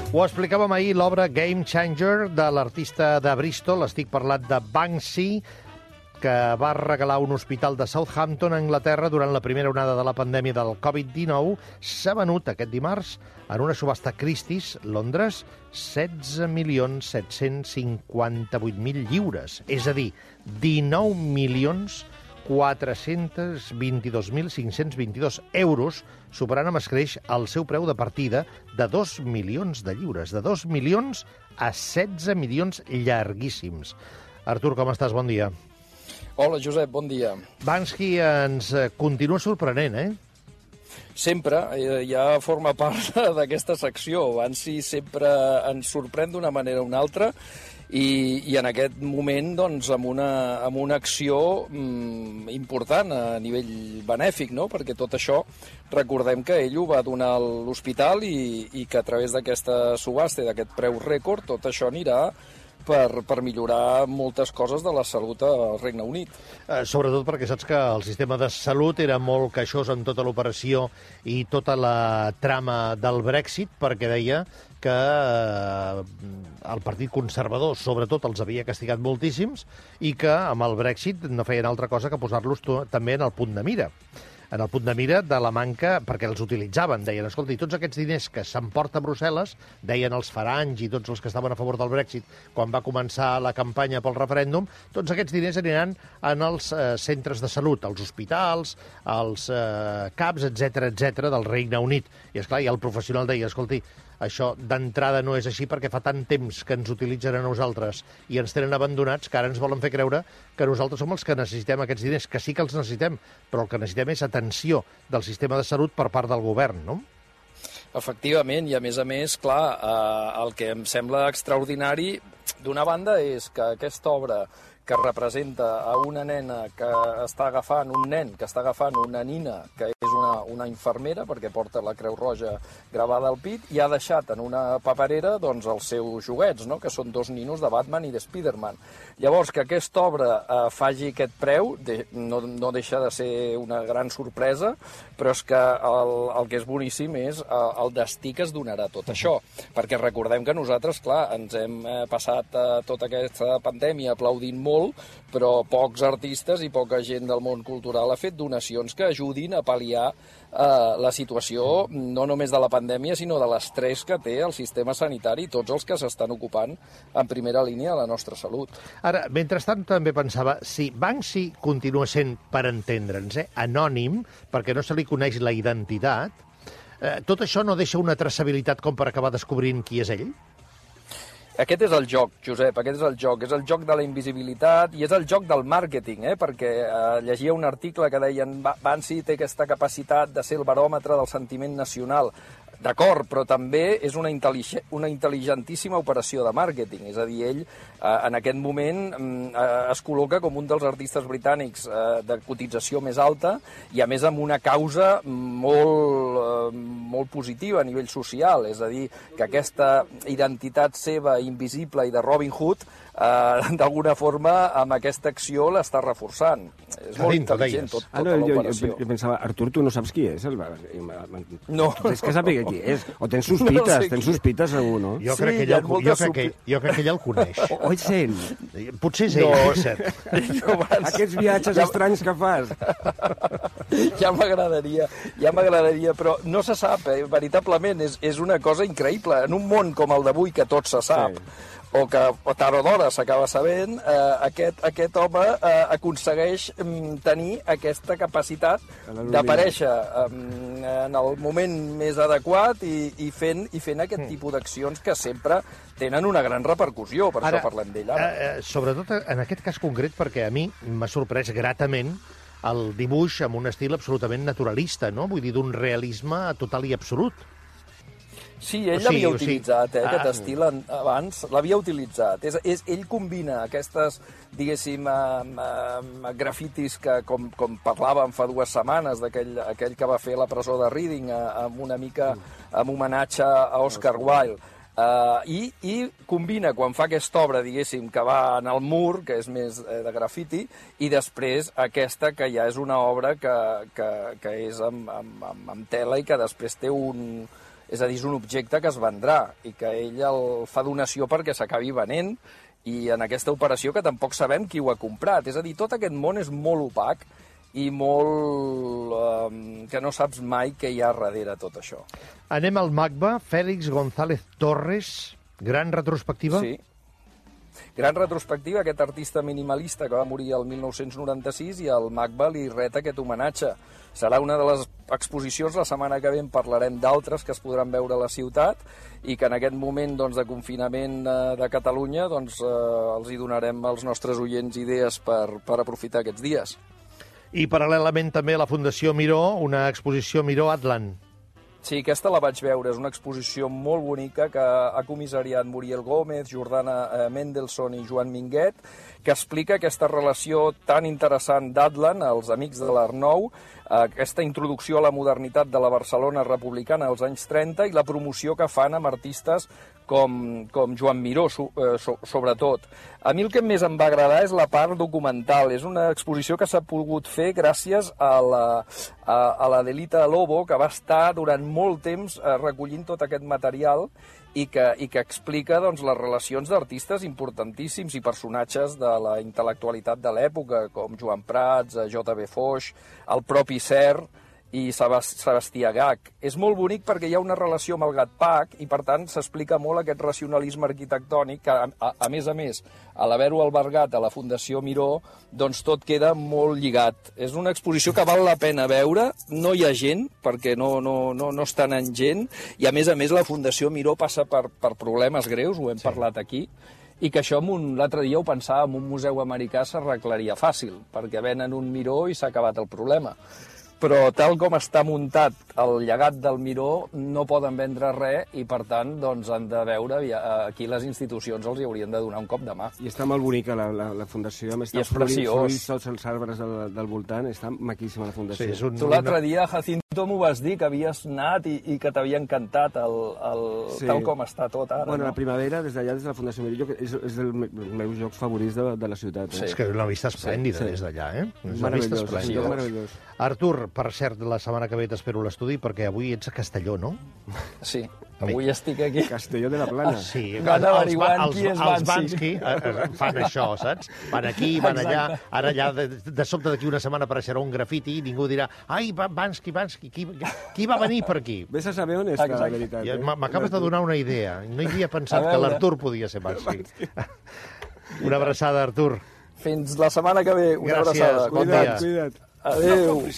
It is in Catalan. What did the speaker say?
Ho explicàvem ahir, l'obra Game Changer de l'artista de Bristol. Estic parlant de Banksy, que va regalar un hospital de Southampton, a Anglaterra, durant la primera onada de la pandèmia del Covid-19. S'ha venut aquest dimarts en una subhasta Christie's, Londres, 16.758.000 lliures. És a dir, 19.422.522 euros, superant amb escreix el seu preu de partida de 2 milions de lliures. De 2 milions a 16 milions llarguíssims. Artur, com estàs? Bon dia. Hola, Josep, bon dia. Banksy ens continua sorprenent, eh? Sempre, ja forma part d'aquesta secció. Banksy sempre ens sorprèn d'una manera o una altra i en aquest moment, doncs, amb una acció important a nivell benèfic, no? Perquè tot això, recordem que ell ho va donar a l'hospital i que a través d'aquesta subhasta i d'aquest preu rècord, tot això anirà per millorar moltes coses de la salut al Regne Unit. Sobretot perquè saps que el sistema de salut era molt queixós en tota l'operació i tota la trama del Brexit, perquè deia que el Partit Conservador, sobretot, els havia castigat moltíssims i que amb el Brexit no feien altra cosa que posar-los també en el punt de mira. En el punt de mira de la manca, perquè els utilitzaven, deien, escolta, i tots aquests diners que s'emporta a Brussel·les, deien els faranys i tots els que estaven a favor del Brexit quan va començar la campanya pel referèndum, tots aquests diners aniran en els centres de salut, als hospitals, als CAPs, etc del Regne Unit. I, esclar, i el professional deia, escolti, això d'entrada no és així perquè fa tant temps que ens utilitzen a nosaltres i ens tenen abandonats que ara ens volen fer creure que nosaltres som els que necessitem aquests diners, que sí que els necessitem, però el que necessitem és atenció del sistema de salut per part del govern, no? Efectivament, i a més, clar, el que em sembla extraordinari, d'una banda, és que aquesta obra que representa a una nena que està agafant, un nen que està agafant una nina, que és una infermera, perquè porta la Creu Roja gravada al pit, i ha deixat en una paperera doncs, els seus joguets, no? Que són dos ninos de Batman i de Spiderman. Llavors, que aquesta obra faci aquest preu no deixa de ser una gran sorpresa, però és que el que és boníssim és el destí que es donarà tot això, perquè recordem que nosaltres, clar, ens hem passat tota aquesta pandèmia aplaudint molt, però pocs artistes i poca gent del món cultural ha fet donacions que ajudin a pal·liar la situació, no només de la pandèmia, sinó de l'estrès que té el sistema sanitari i tots els que s'estan ocupant en primera línia de la nostra salut. Ara, mentrestant, també pensava, si Banksy continua sent, per entendre'ns, anònim, perquè no se li coneix la identitat, tot això no deixa una traçabilitat com per acabar descobrint qui és ell? Aquest és el joc, Josep, aquest és el joc de la invisibilitat i és el joc del màrqueting, perquè llegia un article que deien Banksy té aquesta capacitat de ser el baròmetre del sentiment nacional. D'acord, però també és una intel·ligentíssima operació de màrqueting. És a dir, ell en aquest moment es col·loca com un dels artistes britànics de cotització més alta i a més amb una causa molt positiva a nivell social. És a dir, que aquesta identitat seva invisible i de Robin Hood d'alguna forma amb aquesta acció l'està reforçant. És molt intel·ligent tota l'operació. Jo pensava, Artur, tu no saps qui és? No. És que sàpiga qui és. O tens sospites segur, no? Jo crec que ella el coneix. O és ell? Potser és ell, no, cert. Aquests viatges estranys que fas. Ja m'agradaria, però no se sap, veritablement, és una cosa increïble. En un món com el d'avui, que tot se sap, o que tard o d'hora s'acaba sabent, aquest home aconsegueix tenir aquesta capacitat d'aparèixer en el moment més adequat i fent aquest tipus d'accions que sempre tenen una gran repercussió, per això parlem d'ell ara. Sobretot en aquest cas concret, perquè a mi m'ha sorprès gratament el dibuix amb un estil absolutament naturalista, no? Vull dir, d'un realisme total i absolut. Sí, ell l'havia utilitzat, aquest estil abans, l'havia utilitzat. Ell combina aquestes, diguéssim, grafitis que, com parlàvem fa 2 setmanes, d'aquell que va fer la presó de Reading, amb una mica amb homenatge a Oscar Wilde, i combina, quan fa aquesta obra, diguéssim, que va en el mur, que és més de grafiti, i després aquesta, que ja és una obra que és amb tela i que després té És a dir, és un objecte que es vendrà i que ell el fa donació perquè s'acabi venent, i en aquesta operació que tampoc sabem qui ho ha comprat. És a dir, tot aquest món és molt opac i molt... que no saps mai què hi ha darrere tot això. Anem al MACBA. Félix González Torres, gran retrospectiva. Sí. Gran retrospectiva, aquest artista minimalista que va morir el 1996, i el MACBA li ret aquest homenatge. Serà una de les exposicions, la setmana que ve en parlarem d'altres que es podran veure a la ciutat i que en aquest moment de confinament de Catalunya els hi donarem als nostres oients idees per aprofitar aquests dies. I paral·lelament també a la Fundació Miró, una exposició Miró Atlant. Sí, aquesta la vaig veure. És una exposició molt bonica que ha comissariat Muriel Gómez, Jordana Mendelson i Joan Minguet, que explica aquesta relació tan interessant d'Atlant, els amics de l'Arnou, aquesta introducció a la modernitat de la Barcelona republicana als anys 30 i la promoció que fan amb artistes com Joan Miró, sobretot. A mi el que més em va agradar és la part documental. És una exposició que s'ha pogut fer gràcies a l'Adelita Lobo, que va estar durant molt temps recollint tot aquest material i que explica les relacions d'artistes importantíssims i personatges de la intel·lectualitat de l'època, com Joan Prats, J.B. Foix, el propi Serra i Sebastià Gach. És molt bonic perquè hi ha una relació amb el Gat Pac i, per tant, s'explica molt aquest racionalisme arquitectònic que, a més, a l'haver-ho albergat a la Fundació Miró, tot queda molt lligat. És una exposició que val la pena veure, no hi ha gent, perquè no estan en gent, i, a més, la Fundació Miró passa per problemes greus, ho hem parlat aquí, i que això l'altre dia ho pensava, en un museu americà s'arreglaria fàcil, perquè venen un Miró i s'ha acabat el problema. Però tal com està muntat el llegat del Miró, no poden vendre res i, per tant, han de veure, aquí les institucions els hi haurien de donar un cop de mà. I està molt bonica la fundació, a més està florits tots els arbres del voltant, està maquíssima la fundació. Sí, tu l'altre dia, Jacinto, m'ho vas dir, que havies anat i que t'havia encantat tal com està tot ara. Bueno, la primavera, des de la Fundació Miró, és dels meus jocs favorits de la ciutat. És que una vista esplèndida des d'allà, eh? Meravellós. Artur, per cert, la setmana que ve t'espero a l'estudi, perquè avui ets a Castelló, no? Sí, avui estic aquí. Castelló de la Plana. Sí, van averiguant qui és Bansky fan això, saps? Van aquí, van allà, ara allà, de sobte d'aquí una setmana apareixerà un grafiti i ningú dirà ai, Bansky, qui va venir per aquí? Vés a saber on està, la veritat. M'acabes de donar una idea. No hi havia pensat que l'Artur podia ser Bansky. Una abraçada, Artur. Fins la setmana que ve. Una abraçada. Gràcies, bon dia. Cuida't. Adéu.